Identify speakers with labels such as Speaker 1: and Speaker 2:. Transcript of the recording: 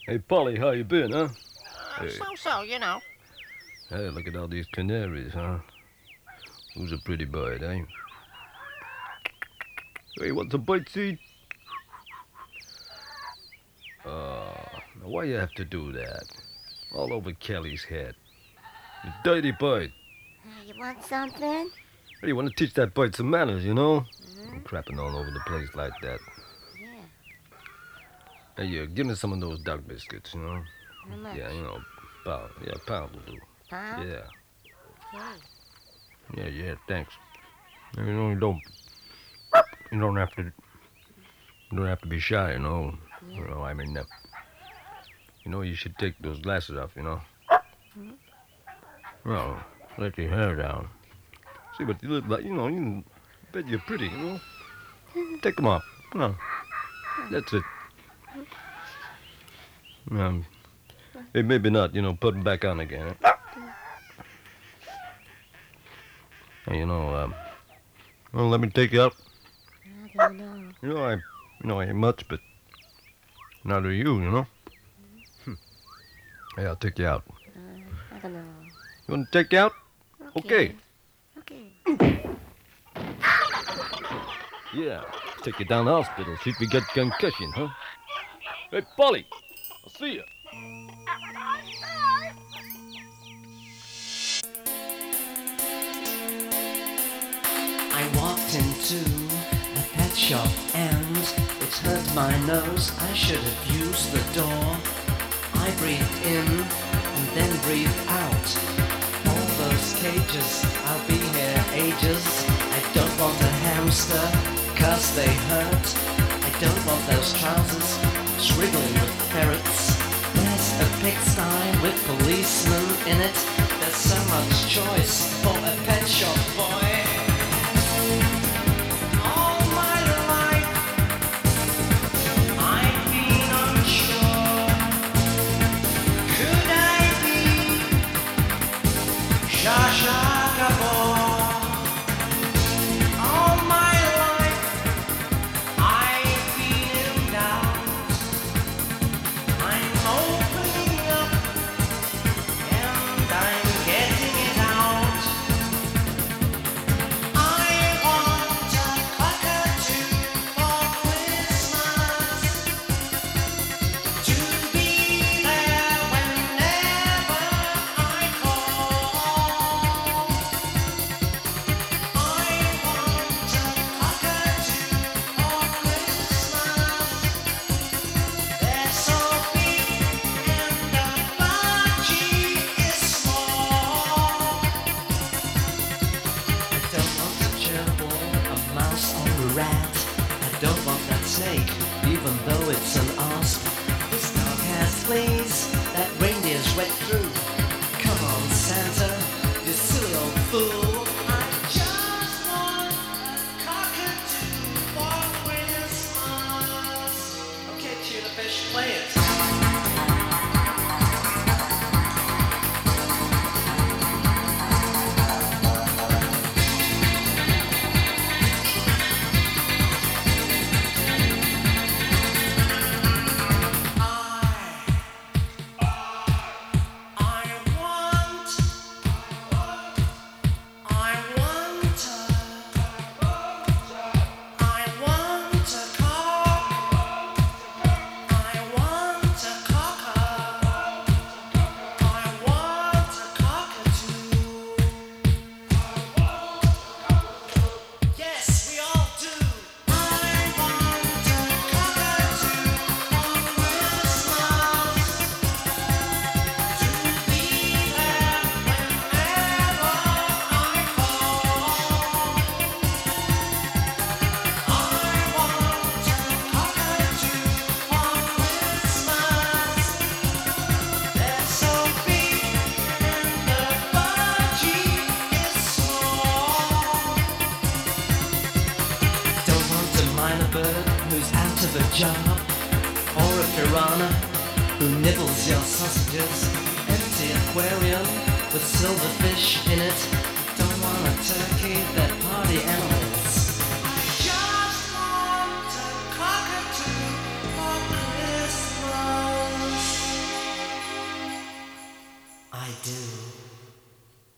Speaker 1: Hey, Polly, how you been, huh? Hey,
Speaker 2: So, you know.
Speaker 1: hey, look at all these canaries, huh? Who's a pretty bird, eh? Hey, what's a bite seed? Now why you have to do that? All over Kelly's head. You dirty bird.
Speaker 3: You want something?
Speaker 1: Hey, you want to teach that bird some manners, you know?
Speaker 3: Mm-hmm.
Speaker 1: Crapping all over the place like that.
Speaker 3: Yeah.
Speaker 1: Hey, give me some of those dog biscuits, you know?
Speaker 3: How much?
Speaker 1: Yeah, you know, pound. Yeah, pound will do.
Speaker 3: Pound?
Speaker 1: Yeah.
Speaker 3: Okay.
Speaker 1: Yeah, thanks. You know, you don't have to be shy, you know.
Speaker 3: Yeah.
Speaker 1: You know, I mean, you should take those glasses off, you know.
Speaker 3: Hmm?
Speaker 1: Well, let your hair down. See what you look like, you know. You bet you're pretty, you know. Take them off. No, that's it. Um, hey, maybe not, you know. Put them back on again. Hey, well, let me take you out.
Speaker 3: I don't know.
Speaker 1: I ain't much, but neither are you, you know. Hey, I'll take you out.
Speaker 3: I don't know.
Speaker 1: You want to take you out? Okay.
Speaker 3: Okay.
Speaker 1: Yeah. Take you down to the hospital, see if you get concussion, huh? Hey, Polly, I'll see you.
Speaker 4: I walked into a pet shop and it hurt my nose. I should have used the door. I breathed in and then breathed out. All those cages, I'll be here ages. I don't want a hamster, cause they hurt. I don't want those trousers wriggling with ferrets. There's a pigsty with policemen in it. There's so much choice for a pet shop boy. All my life I've been unsure. Could I be Zsa Zsa Gabor? All my life I've been in doubt. I'm opening up and I'm getting it out. I want a cockatoo for Christmas to be there whenever I call. I want a cockatoo for Christmas. They're so big and the budgie is small. I don't want a gerbil, a mouse or a rat. I don't want that snake, even though it's an asp. This dog has fleas, that reindeer's wet through. Come on, Santa, you silly old fool. I just want a cockatoo for Christmas. Okay, tuna fish, play it. Yes, we all do. I want a cockatoo for Christmas to be there whenever I call. I want a cockatoo for Christmas. They're so big and the budgie is small. Don't want a minor bird who's out of a job, or a piranha who nibbles your sausages. Empty aquarium with silverfish in it. Don't want a turkey that party animals. I just want a cockatoo for Christmas. do.